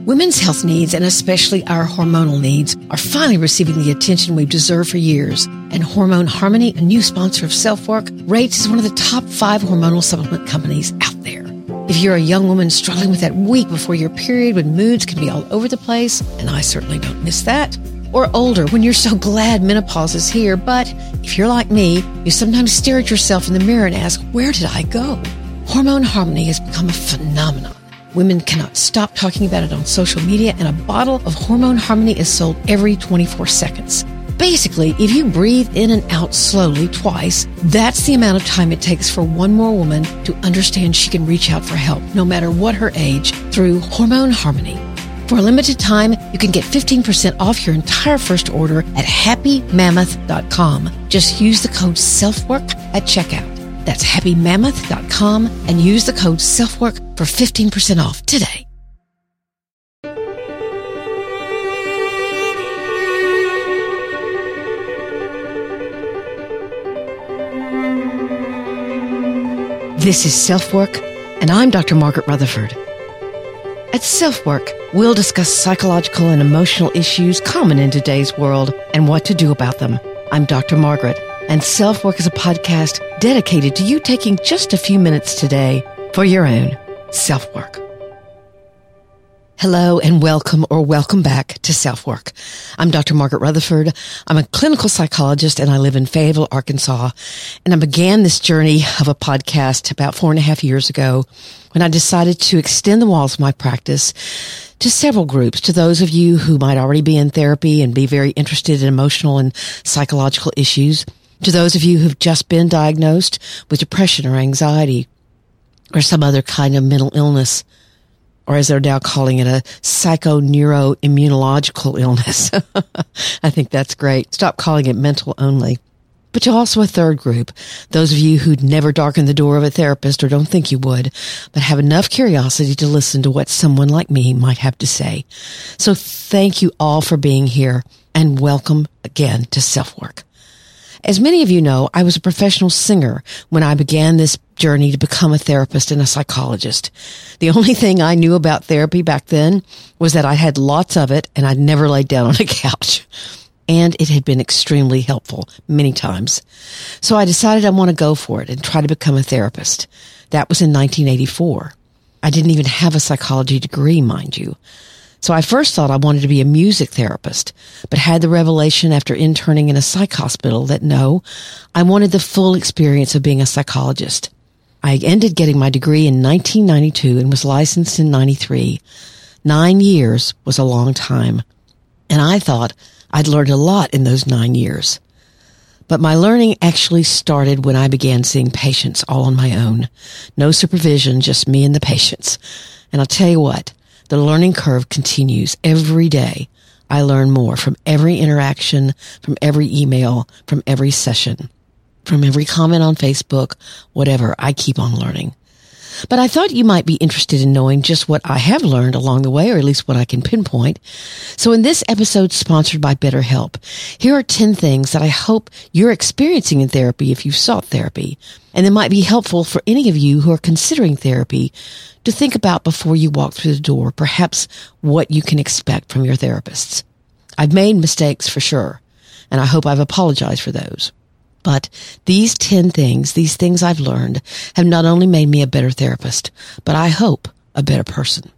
Women's health needs, and especially our hormonal needs, are finally receiving the attention we've deserved for years. And Hormone Harmony, a new sponsor of Self-Work, rates as one of the top 5 hormonal supplement companies out there. If you're a young woman struggling with that week before your period when moods can be all over the place, and I certainly don't miss that, or older when you're so glad menopause is here, but if you're like me, you sometimes stare at yourself in the mirror and ask, where did I go? Hormone Harmony has become a phenomenon. Women cannot stop talking about it on social media, and a bottle of Hormone Harmony is sold every 24 seconds. Basically, if you breathe in and out slowly twice, that's the amount of time it takes for one more woman to understand she can reach out for help, no matter what her age, through Hormone Harmony. For a limited time, you can get 15% off your entire first order at happymammoth.com. Just use the code SELFWORK at checkout. That's happymammoth.com and use the code SELFWORK for 15% off today. This is Self-Work, and I'm Dr. Margaret Rutherford. At Self-Work, we'll discuss psychological and emotional issues common in today's world and what to do about them. I'm Dr. Margaret, and Self-Work is a podcast dedicated to you taking just a few minutes today for your own self-work. Hello and welcome back to Self-Work. I'm Dr. Margaret Rutherford. I'm a clinical psychologist and I live in Fayetteville, Arkansas. And I began this journey of a podcast about 4.5 years ago when I decided to extend the walls of my practice to several groups, to those of you who might already be in therapy and be very interested in emotional and psychological issues, to those of you who've just been diagnosed with depression or anxiety or some other kind of mental illness, or as they're now calling it, a psychoneuroimmunological illness. I think that's great. Stop calling it mental only. But to also a third group, those of you who'd never darkened the door of a therapist or don't think you would, but have enough curiosity to listen to what someone like me might have to say. So thank you all for being here and welcome again to Self-Work. As many of you know, I was a professional singer when I began this journey to become a therapist and a psychologist. The only thing I knew about therapy back then was that I had lots of it and I'd never laid down on a couch. And it had been extremely helpful many times. So I decided I want to go for it and try to become a therapist. That was in 1984. I didn't even have a psychology degree, mind you. So I first thought I wanted to be a music therapist, but had the revelation after interning in a psych hospital that no, I wanted the full experience of being a psychologist. I ended getting my degree in 1992 and was licensed in 93. 9 years was a long time, and I thought I'd learned a lot in those 9 years. But my learning actually started when I began seeing patients all on my own. No supervision, just me and the patients. And I'll tell you what, the learning curve continues every day. I learn more from every interaction, from every email, from every session, from every comment on Facebook, whatever. I keep on learning. But I thought you might be interested in knowing just what I have learned along the way, or at least what I can pinpoint. So in this episode sponsored by BetterHelp, here are 10 things that I hope you're experiencing in therapy if you've sought therapy, and that might be helpful for any of you who are considering therapy to think about before you walk through the door, perhaps what you can expect from your therapists. I've made mistakes for sure, and I hope I've apologized for those. But these 10 things, these things I've learned, have not only made me a better therapist, but I hope a better person.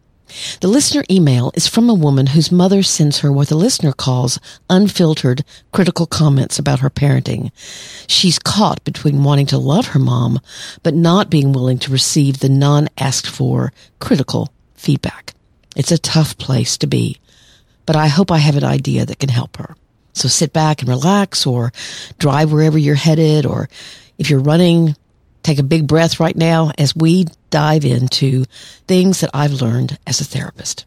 The listener email is from a woman whose mother sends her what the listener calls unfiltered, critical comments about her parenting. She's caught between wanting to love her mom, but not being willing to receive the non-asked for critical feedback. It's a tough place to be, but I hope I have an idea that can help her. So sit back and relax, or drive wherever you're headed, or if you're running, take a big breath right now as we dive into things that I've learned as a therapist.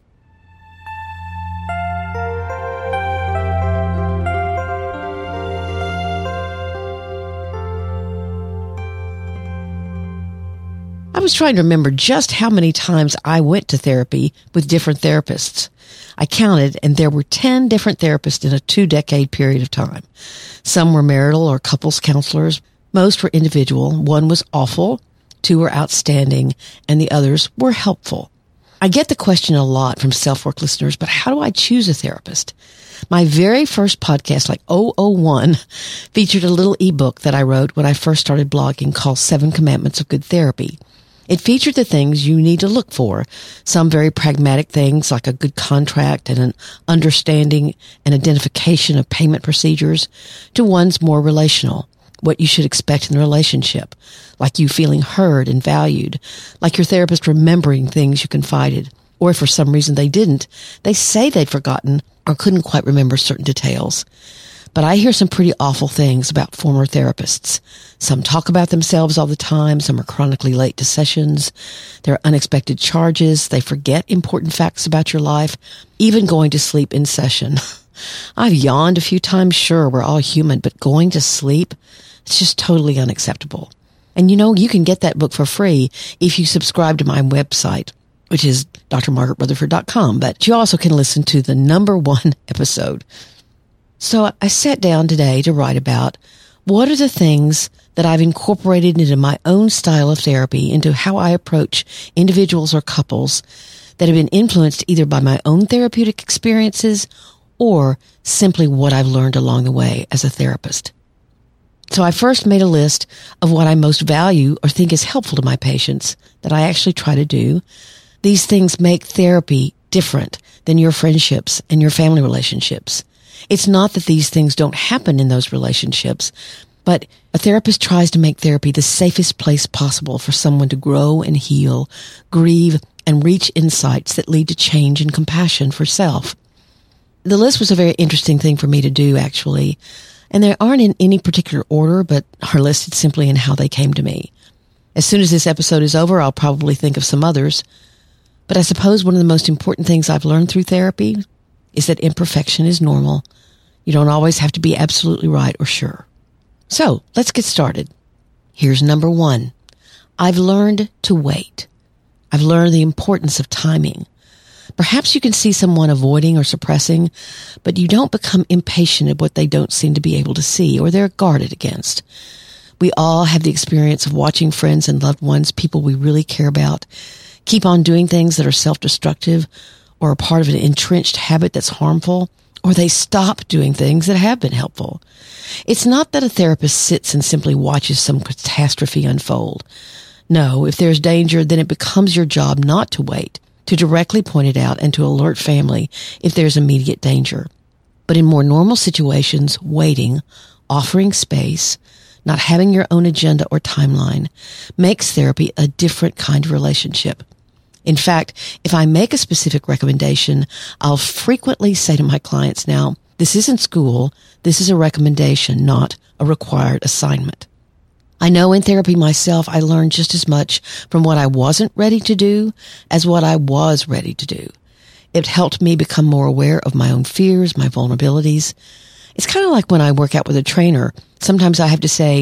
I was trying to remember just how many times I went to therapy with different therapists. I counted, and there were 10 different therapists in a 2-decade period of time. Some were marital or couples counselors. Most were individual. One was awful, 2 were outstanding, and the others were helpful. I get the question a lot from self-work listeners, but how do I choose a therapist? My very first podcast, like 001, featured a little ebook that I wrote when I first started blogging called 7 Commandments of Good Therapy. It featured the things you need to look for, some very pragmatic things like a good contract and an understanding and identification of payment procedures, to ones more relational, what you should expect in the relationship, like you feeling heard and valued, like your therapist remembering things you confided, or if for some reason they didn't, they say they'd forgotten or couldn't quite remember certain details. But I hear some pretty awful things about former therapists. Some talk about themselves all the time. Some are chronically late to sessions. There are unexpected charges. They forget important facts about your life, even going to sleep in session. I've yawned a few times. Sure, we're all human, but going to sleep, it's just totally unacceptable. And you can get that book for free if you subscribe to my website, which is drmargaretrutherford.com. But you also can listen to the #1 episode. So I sat down today to write about what are the things that I've incorporated into my own style of therapy, into how I approach individuals or couples that have been influenced either by my own therapeutic experiences or simply what I've learned along the way as a therapist. So I first made a list of what I most value or think is helpful to my patients that I actually try to do. These things make therapy different than your friendships and your family relationships. It's not that these things don't happen in those relationships, but a therapist tries to make therapy the safest place possible for someone to grow and heal, grieve, and reach insights that lead to change and compassion for self. The list was a very interesting thing for me to do, actually, and they aren't in any particular order, but are listed simply in how they came to me. As soon as this episode is over, I'll probably think of some others, but I suppose one of the most important things I've learned through therapy is that imperfection is normal. You don't always have to be absolutely right or sure. So let's get started. Here's #1. I've learned to wait. I've learned the importance of timing. Perhaps you can see someone avoiding or suppressing, but you don't become impatient at what they don't seem to be able to see or they're guarded against. We all have the experience of watching friends and loved ones, people we really care about, keep on doing things that are self-destructive or a part of an entrenched habit that's harmful, or they stop doing things that have been helpful. It's not that a therapist sits and simply watches some catastrophe unfold. No, if there's danger, then it becomes your job not to wait, to directly point it out and to alert family if there's immediate danger. But in more normal situations, waiting, offering space, not having your own agenda or timeline, makes therapy a different kind of relationship. In fact, if I make a specific recommendation, I'll frequently say to my clients now, this isn't school, this is a recommendation, not a required assignment. I know in therapy myself, I learned just as much from what I wasn't ready to do as what I was ready to do. It helped me become more aware of my own fears, my vulnerabilities. It's kind of like when I work out with a trainer. Sometimes I have to say,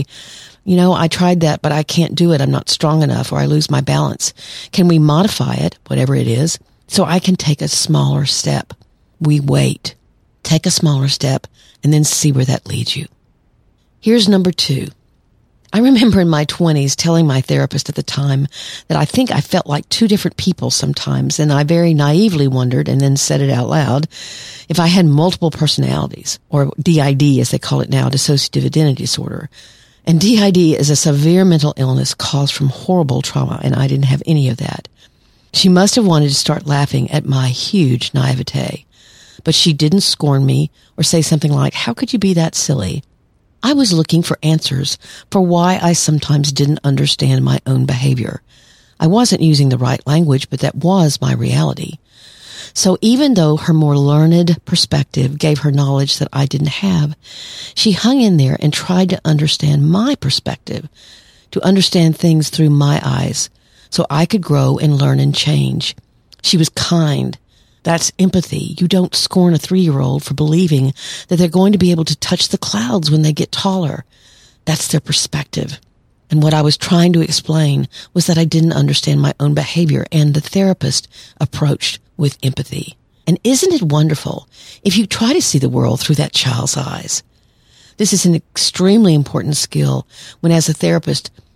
I tried that, but I can't do it. I'm not strong enough, or I lose my balance. Can we modify it, whatever it is, so I can take a smaller step? We wait. Take a smaller step and then see where that leads you. Here's #2. I remember in my 20s telling my therapist at the time that I think I felt like 2 different people sometimes, and I very naively wondered, and then said it out loud, if I had multiple personalities, or DID as they call it now, dissociative identity disorder. And DID is a severe mental illness caused from horrible trauma, and I didn't have any of that. She must have wanted to start laughing at my huge naivete, but she didn't scorn me or say something like, how could you be that silly? I was looking for answers for why I sometimes didn't understand my own behavior. I wasn't using the right language, but that was my reality. So even though her more learned perspective gave her knowledge that I didn't have, she hung in there and tried to understand my perspective, to understand things through my eyes, so I could grow and learn and change. She was kind. That's empathy. You don't scorn a 3-year-old for believing that they're going to be able to touch the clouds when they get taller. That's their perspective. And what I was trying to explain was that I didn't understand my own behavior, and the therapist approached with empathy. And isn't it wonderful if you try to see the world through that child's eyes? This is an extremely important skill when, as a therapist,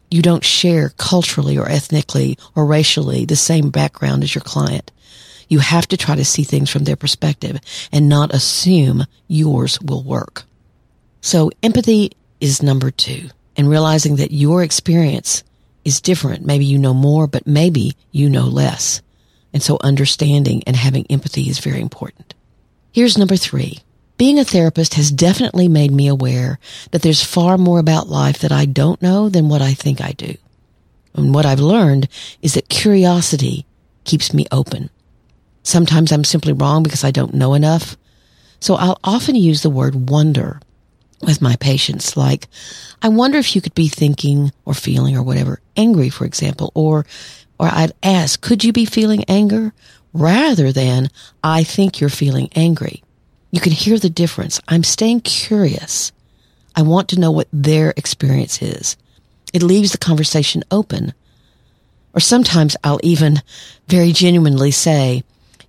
you don't share culturally or ethnically or racially the same background as your client. You have to try to see things from their perspective and not assume yours will work. So empathy is number 2, and realizing that your experience is different. Maybe you know more, but maybe you know less. And so understanding and having empathy is very important. Here's number 3. Being a therapist has definitely made me aware that there's far more about life that I don't know than what I think I do. And what I've learned is that curiosity keeps me open. Sometimes I'm simply wrong because I don't know enough. So I'll often use the word wonder with my patients, like, I wonder if you could be thinking or feeling or whatever, angry, for example, or I'd ask, could you be feeling anger? Rather than, I think you're feeling angry. You can hear the difference. I'm staying curious. I want to know what their experience is. It leaves the conversation open. Or sometimes I'll even very genuinely say,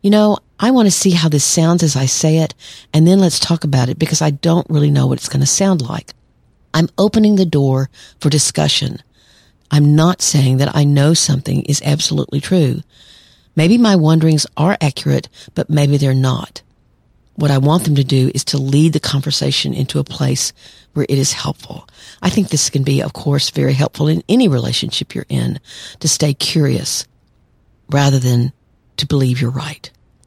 I want to see how this sounds as I say it, and then let's talk about it because I don't really know what it's going to sound like. I'm opening the door for discussion. I'm not saying that I know something is absolutely true. Maybe my wonderings are accurate, but maybe they're not. What I want them to do is to lead the conversation into a place where it is helpful. I think this can be, of course, very helpful in any relationship you're in, to stay curious rather than to believe you're right.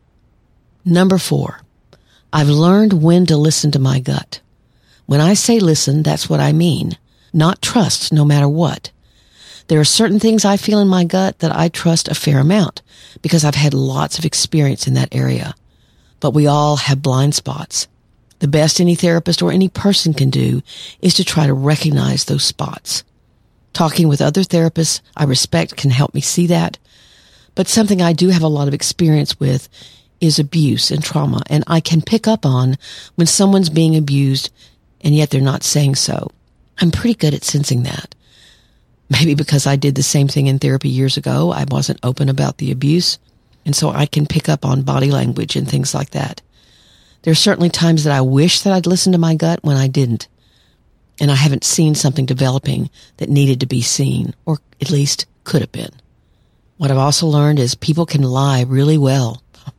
Number 4, I've learned when to listen to my gut. When I say listen, that's what I mean, not trust no matter what. There are certain things I feel in my gut that I trust a fair amount because I've had lots of experience in that area. But we all have blind spots. The best any therapist or any person can do is to try to recognize those spots. Talking with other therapists I respect can help me see that. But something I do have a lot of experience with is abuse and trauma, and I can pick up on when someone's being abused and yet they're not saying so. I'm pretty good at sensing that. Maybe because I did the same thing in therapy years ago. I wasn't open about the abuse, and so I can pick up on body language and things like that. There are certainly times that I wish that I'd listened to my gut when I didn't, and I haven't seen something developing that needed to be seen, or at least could have been. What I've also learned is people can lie really well,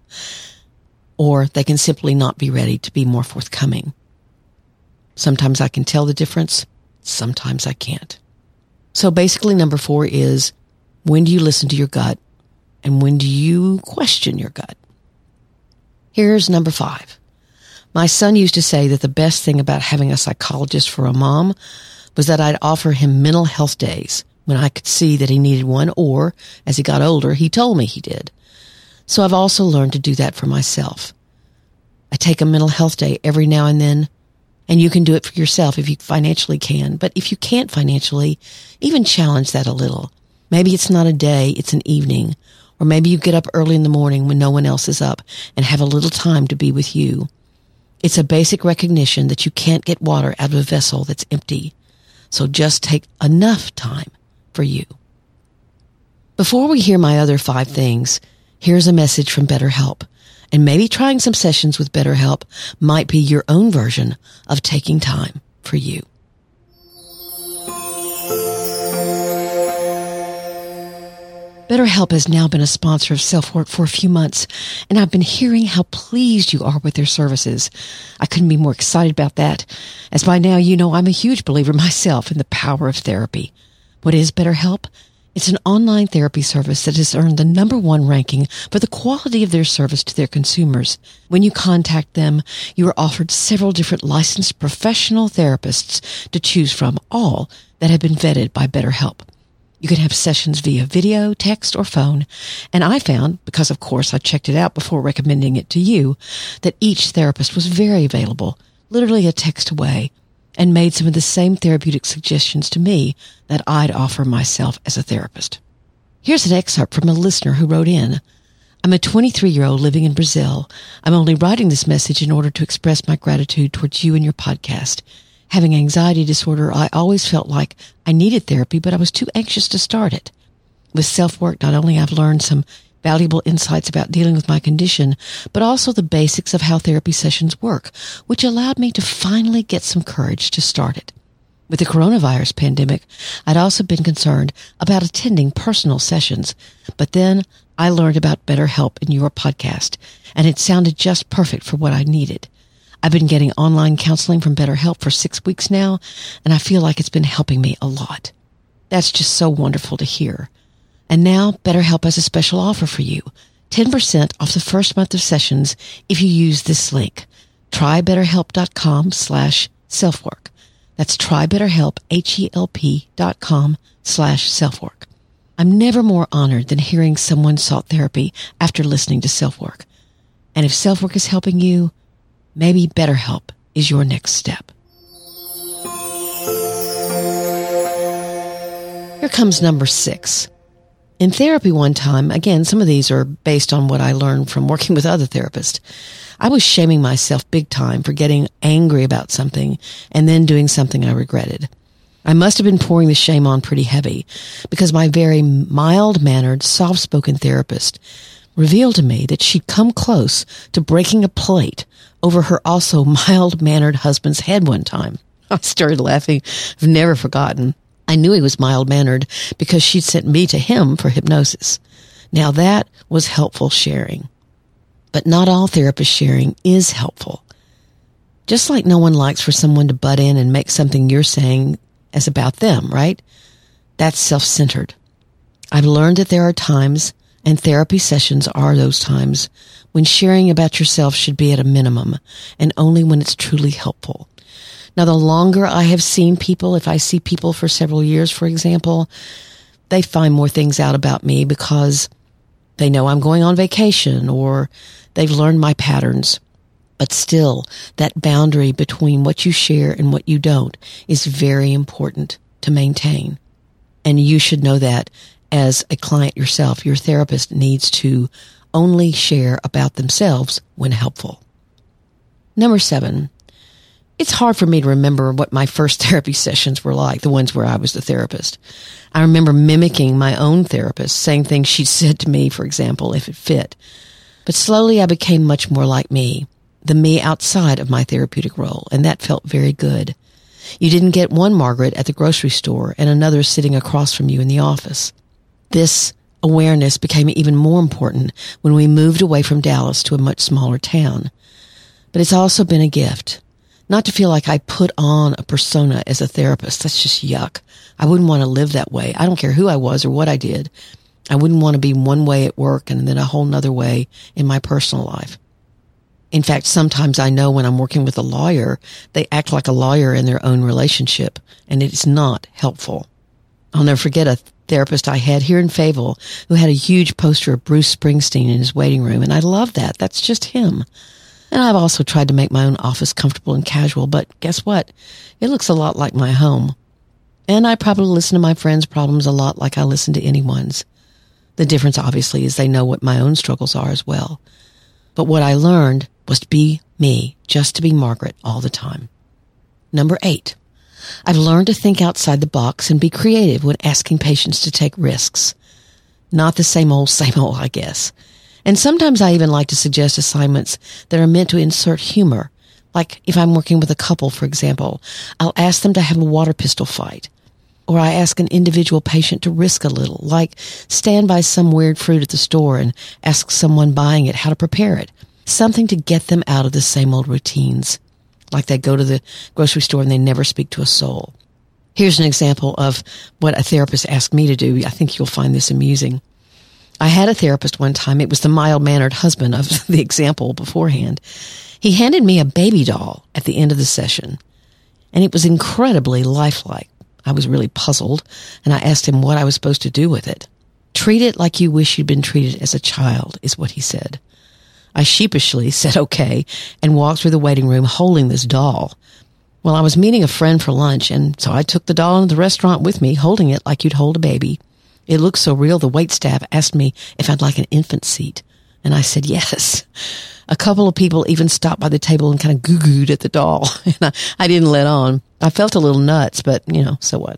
or they can simply not be ready to be more forthcoming. Sometimes I can tell the difference, sometimes I can't. So basically, number 4 is, when do you listen to your gut, and when do you question your gut? Here's number 5. My son used to say that the best thing about having a psychologist for a mom was that I'd offer him mental health days when I could see that he needed one, or, as he got older, he told me he did. So I've also learned to do that for myself. I take a mental health day every now and then, and you can do it for yourself if you financially can. But if you can't financially, even challenge that a little. Maybe it's not a day, it's an evening. Or maybe you get up early in the morning when no one else is up and have a little time to be with you. It's a basic recognition that you can't get water out of a vessel that's empty. So just take enough time for you. Before we hear my other 5 things, here's a message from BetterHelp. And maybe trying some sessions with BetterHelp might be your own version of taking time for you. BetterHelp has now been a sponsor of Self-Work for a few months, and I've been hearing how pleased you are with their services. I couldn't be more excited about that, as by now you know I'm a huge believer myself in the power of therapy. What is BetterHelp? It's an online therapy service that has earned the #1 ranking for the quality of their service to their consumers. When you contact them, you are offered several different licensed professional therapists to choose from, all that have been vetted by BetterHelp. You can have sessions via video, text, or phone, and I found, because of course I checked it out before recommending it to you, that each therapist was very available, literally a text away, and made some of the same therapeutic suggestions to me that I'd offer myself as a therapist. Here's an excerpt from a listener who wrote in. I'm a 23-year-old living in Brazil. I'm only writing this message in order to express my gratitude towards you and your podcast. Having anxiety disorder, I always felt like I needed therapy, but I was too anxious to start it. With self-work, not only I've learned some valuable insights about dealing with my condition, but also the basics of how therapy sessions work, which allowed me to finally get some courage to start it. With the coronavirus pandemic, I'd also been concerned about attending personal sessions, but then I learned about BetterHelp in your podcast, and it sounded just perfect for what I needed. I've been getting online counseling from BetterHelp for 6 weeks now, and I feel like it's been helping me a lot. That's just so wonderful to hear. And now BetterHelp has a special offer for you. 10% off the first month of sessions if you use this link. TryBetterHelp.com/selfwork. That's TryBetterHelp, HELP.com/selfwork. I'm never more honored than hearing someone sought therapy after listening to Selfwork. And if Selfwork is helping you, maybe BetterHelp is your next step. Here comes number 6. In therapy one time, again, some of these are based on what I learned from working with other therapists, I was shaming myself big time for getting angry about something and then doing something I regretted. I must have been pouring the shame on pretty heavy because my very mild-mannered, soft-spoken therapist revealed to me that she'd come close to breaking a plate over her also mild-mannered husband's head one time. I started laughing. I've never forgotten. I knew he was mild-mannered because she'd sent me to him for hypnosis. Now that was helpful sharing. But not all therapist sharing is helpful. Just like no one likes for someone to butt in and make something you're saying as about them, right? That's self-centered. I've learned that there are times, and therapy sessions are those times, when sharing about yourself should be at a minimum, and only when it's truly helpful. Now, the longer I have seen people, if I see people for several years, for example, they find more things out about me because they know I'm going on vacation or they've learned my patterns. But still, that boundary between what you share and what you don't is very important to maintain. And you should know that as a client yourself. Your therapist needs to only share about themselves when helpful. Number 7. It's hard for me to remember what my first therapy sessions were like, the ones where I was the therapist. I remember mimicking my own therapist, saying things she'd said to me, for example, if it fit. But slowly I became much more like me, the me outside of my therapeutic role, and that felt very good. You didn't get one Margaret at the grocery store and another sitting across from you in the office. This awareness became even more important when we moved away from Dallas to a much smaller town. But it's also been a gift. Not to feel like I put on a persona as a therapist. That's just yuck. I wouldn't want to live that way. I don't care who I was or what I did. I wouldn't want to be one way at work and then a whole nother way in my personal life. In fact, sometimes I know when I'm working with a lawyer, they act like a lawyer in their own relationship, and it is not helpful. I'll never forget a therapist I had here in Fayetteville who had a huge poster of Bruce Springsteen in his waiting room, and I love that. That's just him. And I've also tried to make my own office comfortable and casual, but guess what? It looks a lot like my home. And I probably listen to my friends' problems a lot like I listen to anyone's. The difference, obviously, is they know what my own struggles are as well. But what I learned was to be me, just to be Margaret all the time. Number 8. I've learned to think outside the box and be creative when asking patients to take risks. Not the same old, I guess. And sometimes I even like to suggest assignments that are meant to insert humor. Like if I'm working with a couple, for example, I'll ask them to have a water pistol fight. Or I ask an individual patient to risk a little, like stand by some weird fruit at the store and ask someone buying it how to prepare it. Something to get them out of the same old routines. Like they go to the grocery store and they never speak to a soul. Here's an example of what a therapist asked me to do. I think you'll find this amusing. I had a therapist one time. It was the mild-mannered husband of the example beforehand. He handed me a baby doll at the end of the session, and it was incredibly lifelike. I was really puzzled, and I asked him what I was supposed to do with it. Treat it like you wish you'd been treated as a child, is what he said. I sheepishly said okay and walked through the waiting room holding this doll. Well, I was meeting a friend for lunch, and so I took the doll into the restaurant with me, holding it like you'd hold a baby. It looked so real, the waitstaff asked me if I'd like an infant seat, and I said yes. A couple of people even stopped by the table and kind of goo-gooed at the doll, and I didn't let on. I felt a little nuts, but, so what?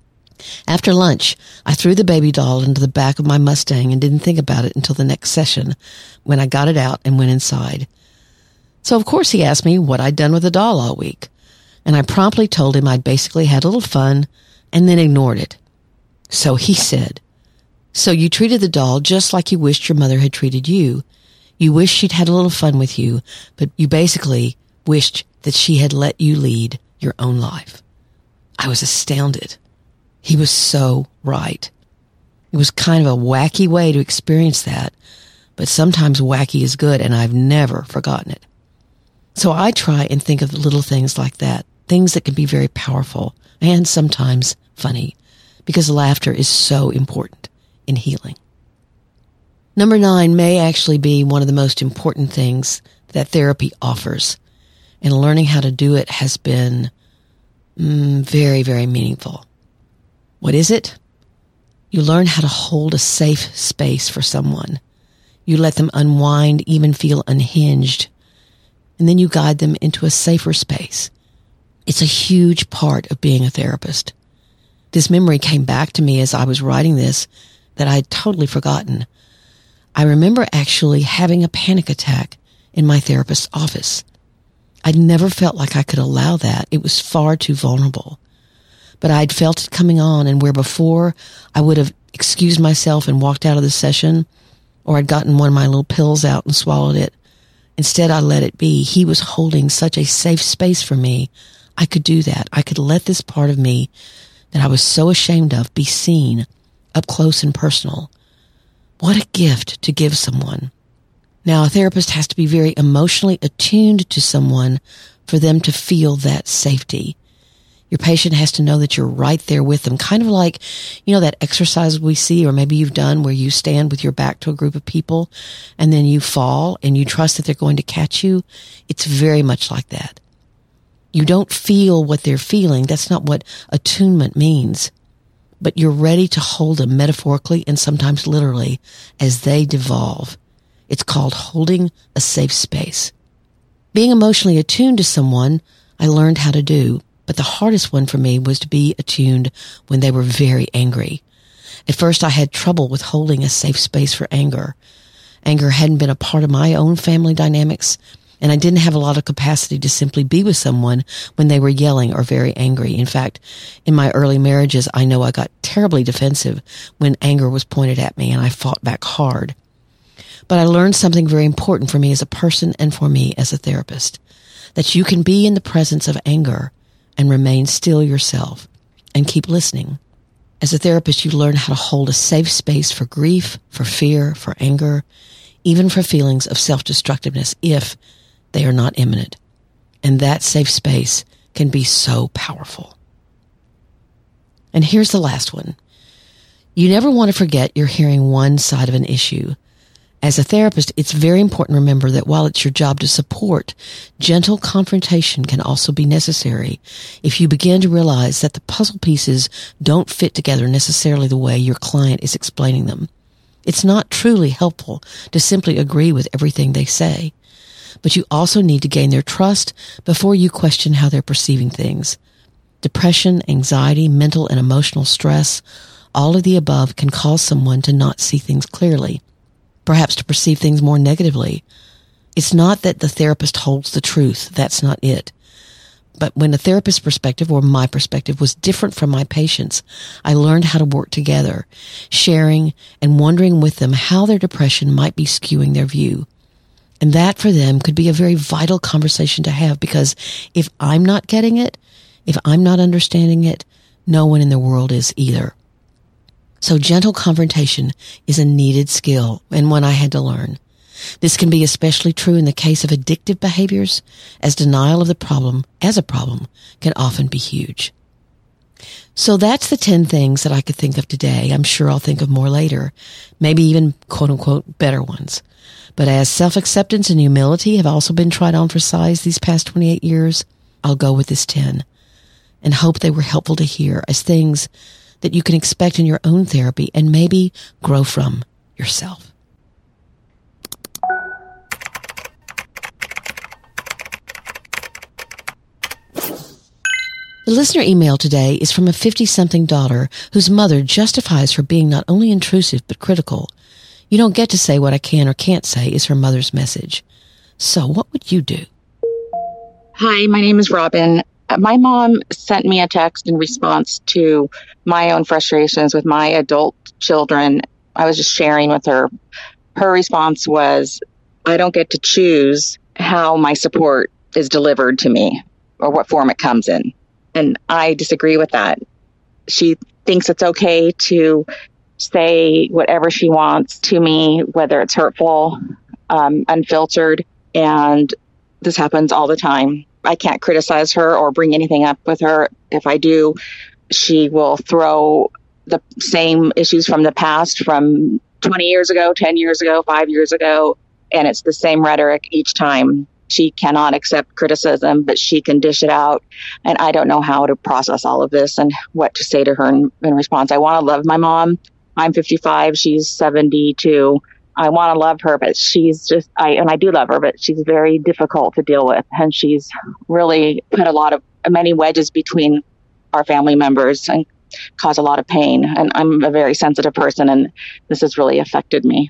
After lunch, I threw the baby doll into the back of my Mustang and didn't think about it until the next session, when I got it out and went inside. So, of course, he asked me what I'd done with the doll all week. And I promptly told him I'd basically had a little fun and then ignored it. So he said, "So you treated the doll just like you wished your mother had treated you. You wished she'd had a little fun with you, but you basically wished that she had let you lead your own life." I was astounded. He was so right. It was kind of a wacky way to experience that, but sometimes wacky is good, and I've never forgotten it. So I try and think of little things like that, things that can be very powerful and sometimes funny, because laughter is so important in healing. Number 9 may actually be one of the most important things that therapy offers, and learning how to do it has been very, very meaningful. What is it? You learn how to hold a safe space for someone. You let them unwind, even feel unhinged, and then you guide them into a safer space. It's a huge part of being a therapist. This memory came back to me as I was writing this that I had totally forgotten. I remember actually having a panic attack in my therapist's office. I'd never felt like I could allow that. It was far too vulnerable. But I'd felt it coming on, and where before I would have excused myself and walked out of the session, or I'd gotten one of my little pills out and swallowed it, instead I let it be. He was holding such a safe space for me. I could do that. I could let this part of me that I was so ashamed of be seen up close and personal. What a gift to give someone. Now, a therapist has to be very emotionally attuned to someone for them to feel that safety. Your patient has to know that you're right there with them, kind of like, that exercise we see, or maybe you've done where you stand with your back to a group of people and then you fall and you trust that they're going to catch you. It's very much like that. You don't feel what they're feeling. That's not what attunement means. But you're ready to hold them metaphorically and sometimes literally as they devolve. It's called holding a safe space. Being emotionally attuned to someone, I learned how to do, but the hardest one for me was to be attuned when they were very angry. At first, I had trouble with holding a safe space for anger. Anger hadn't been a part of my own family dynamics, and I didn't have a lot of capacity to simply be with someone when they were yelling or very angry. In fact, in my early marriages, I know I got terribly defensive when anger was pointed at me, and I fought back hard. But I learned something very important for me as a person and for me as a therapist, that you can be in the presence of anger and remain still yourself and keep listening. As a therapist, you learn how to hold a safe space for grief, for fear, for anger, even for feelings of self-destructiveness if they are not imminent. And that safe space can be so powerful. And here's the last one. You never want to forget you're hearing one side of an issue. As a therapist, it's very important to remember that while it's your job to support, gentle confrontation can also be necessary if you begin to realize that the puzzle pieces don't fit together necessarily the way your client is explaining them. It's not truly helpful to simply agree with everything they say, but you also need to gain their trust before you question how they're perceiving things. Depression, anxiety, mental and emotional stress, all of the above can cause someone to not see things clearly, perhaps to perceive things more negatively. It's not that the therapist holds the truth. That's not it. But when a therapist's perspective, or my perspective, was different from my patient's, I learned how to work together, sharing and wondering with them how their depression might be skewing their view. And that for them could be a very vital conversation to have, because if I'm not getting it, if I'm not understanding it, no one in the world is either. So gentle confrontation is a needed skill and one I had to learn. This can be especially true in the case of addictive behaviors, as denial of the problem as a problem can often be huge. So that's the 10 things that I could think of today. I'm sure I'll think of more later, maybe even quote-unquote better ones. But as self-acceptance and humility have also been tried on for size these past 28 years, I'll go with this 10 and hope they were helpful to hear as things that you can expect in your own therapy and maybe grow from yourself. The listener email today is from a 50-something daughter whose mother justifies her being not only intrusive but critical. You don't get to say what I can or can't say is her mother's message. So what would you do? Hi, my name is Robin. My mom sent me a text in response to my own frustrations with my adult children. I was just sharing with her. Her response was, I don't get to choose how my support is delivered to me or what form it comes in. And I disagree with that. She thinks it's okay to say whatever she wants to me, whether it's hurtful, unfiltered. And this happens all the time. I can't criticize her or bring anything up with her. If I do, she will throw the same issues from the past, from 20 years ago, 10 years ago, 5 years ago, and it's the same rhetoric each time. She cannot accept criticism, but she can dish it out. And I don't know how to process all of this and what to say to her in response. I want to love my mom. I'm 55. She's 72. I want to love her, but she's just, I do love her, but she's very difficult to deal with. And she's really put many wedges between our family members and caused a lot of pain. And I'm a very sensitive person, and this has really affected me.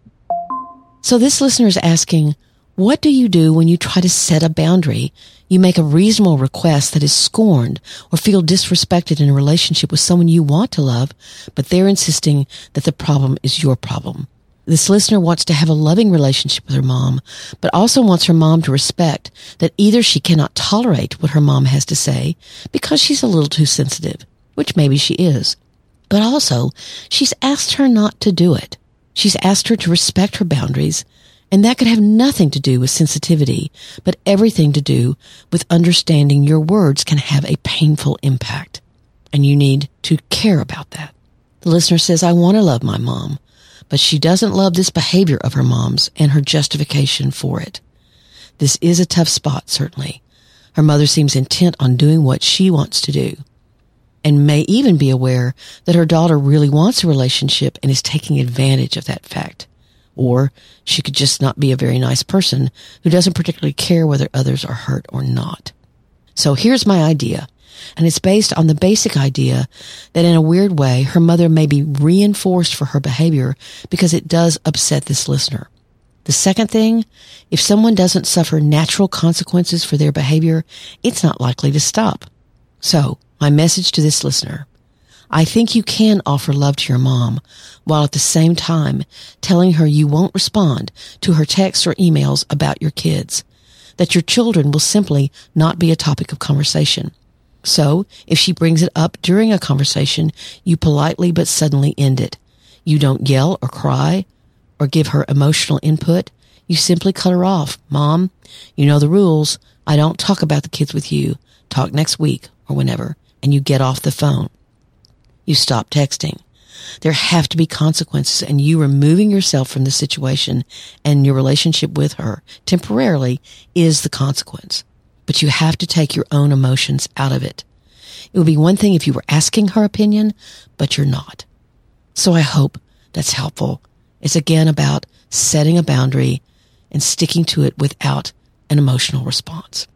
So this listener is asking, what do you do when you try to set a boundary? You make a reasonable request that is scorned or feel disrespected in a relationship with someone you want to love, but they're insisting that the problem is your problem. This listener wants to have a loving relationship with her mom, but also wants her mom to respect that either she cannot tolerate what her mom has to say because she's a little too sensitive, which maybe she is, but also she's asked her not to do it. She's asked her to respect her boundaries, and that could have nothing to do with sensitivity, but everything to do with understanding your words can have a painful impact, and you need to care about that. The listener says, I want to love my mom, but she doesn't love this behavior of her mom's and her justification for it. This is a tough spot, certainly. Her mother seems intent on doing what she wants to do, and may even be aware that her daughter really wants a relationship and is taking advantage of that fact. Or she could just not be a very nice person who doesn't particularly care whether others are hurt or not. So here's my idea, and it's based on the basic idea that in a weird way, her mother may be reinforced for her behavior because it does upset this listener. The second thing, if someone doesn't suffer natural consequences for their behavior, it's not likely to stop. So, my message to this listener, I think you can offer love to your mom while at the same time telling her you won't respond to her texts or emails about your kids, that your children will simply not be a topic of conversation. So, if she brings it up during a conversation, you politely but suddenly end it. You don't yell or cry or give her emotional input. You simply cut her off. Mom, you know the rules. I don't talk about the kids with you. Talk next week or whenever. And you get off the phone. You stop texting. There have to be consequences, and you removing yourself from the situation and your relationship with her temporarily is the consequence. But you have to take your own emotions out of it. It would be one thing if you were asking her opinion, but you're not. So I hope that's helpful. It's again about setting a boundary and sticking to it without an emotional response.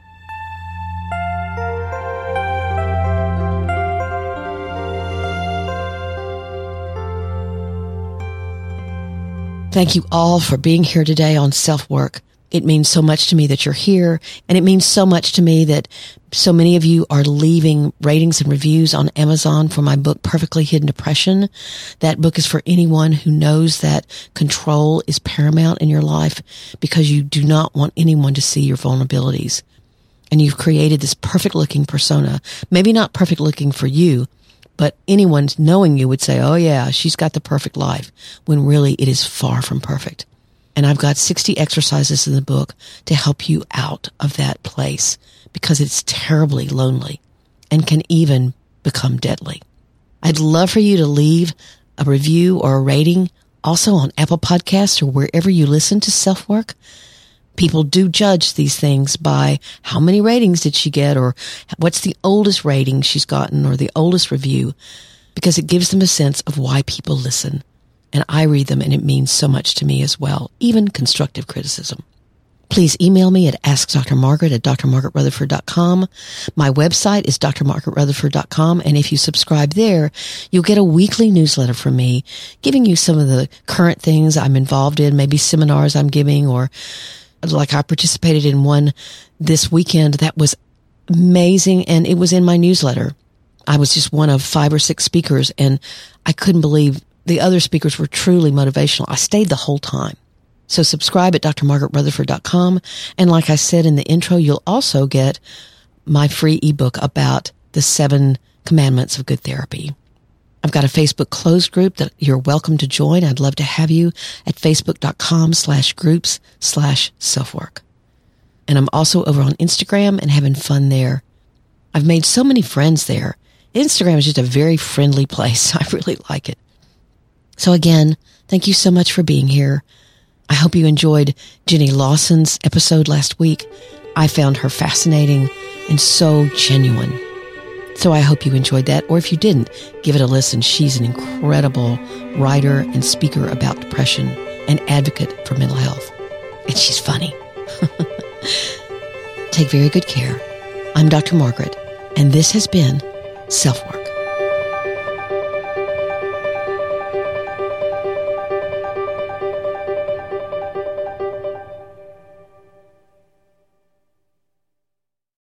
Thank you all for being here today on Self-Work. It means so much to me that you're here, and it means so much to me that so many of you are leaving ratings and reviews on Amazon for my book, Perfectly Hidden Depression. That book is for anyone who knows that control is paramount in your life because you do not want anyone to see your vulnerabilities. And you've created this perfect-looking persona, maybe not perfect-looking for you, but anyone knowing you would say, oh yeah, she's got the perfect life, when really it is far from perfect. And I've got 60 exercises in the book to help you out of that place because it's terribly lonely and can even become deadly. I'd love for you to leave a review or a rating also on Apple Podcasts or wherever you listen to Self-Work. People do judge these things by how many ratings did she get or what's the oldest rating she's gotten or the oldest review, because it gives them a sense of why people listen. And I read them, and it means so much to me as well, even constructive criticism. Please email me at askdrmargaret@drmargaretrutherford.com. My website is drmargaretrutherford.com, and if you subscribe there, you'll get a weekly newsletter from me giving you some of the current things I'm involved in, maybe seminars I'm giving, or like I participated in one this weekend that was amazing. And it was in my newsletter. I was just one of 5 or 6 speakers, and I couldn't believe the other speakers were truly motivational. I stayed the whole time. So subscribe at drmargaretrutherford.com. And like I said in the intro, you'll also get my free ebook about the 7 commandments of good therapy. I've got a Facebook closed group that you're welcome to join. I'd love to have you at facebook.com/groups/selfwork. And I'm also over on Instagram and having fun there. I've made so many friends there. Instagram is just a very friendly place. I really like it. So again, thank you so much for being here. I hope you enjoyed Jenny Lawson's episode last week. I found her fascinating and so genuine. So I hope you enjoyed that. Or if you didn't, give it a listen. She's an incredible writer and speaker about depression and advocate for mental health. And she's funny. Take very good care. I'm Dr. Margaret, and this has been Self-Work.